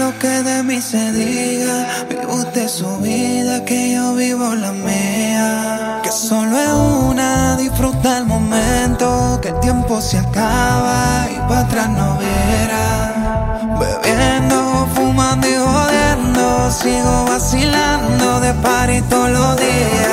lo que de mí se diga, vive usted su vida, que yo vivo la mía. Que solo es una, disfruta el momento, que el tiempo se acaba y para atrás no verá. Bebiendo, fumando y jodiendo, sigo vacilando de party todos los días.